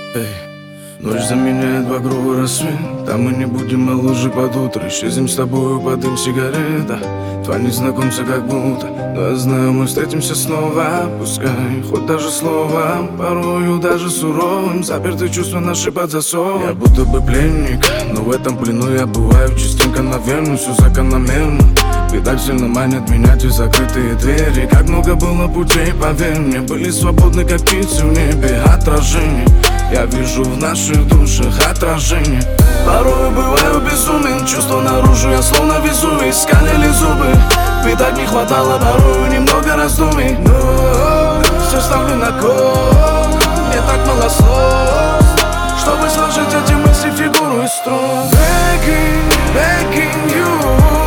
Эй, ночь заменяет багровый рассвет. Там мы не будем моложе под утро. Исчезнем с тобою под дым сигарета. Два незнакомца как будто. Но я знаю, мы встретимся снова. Пускай хоть даже словом, порою даже суровым. Заперты чувства наши под засовом. Я будто бы пленник, но в этом плену я бываю частенько, наверное, все закономерно. Ведь так сильно манят меня те закрытые двери. Как много было путей, поверь мне, были свободны, как птицы в небе. Отражение, я вижу в наших душах отражение. Порой бываю безумен, чувства наружу, я словно Везувий. Скалили зубы, ведь так не хватало порою немного раздумий. Но все ставлю на кон, мне так мало слов, чтобы сложить эти мысли в фигуру из струн. Begging you,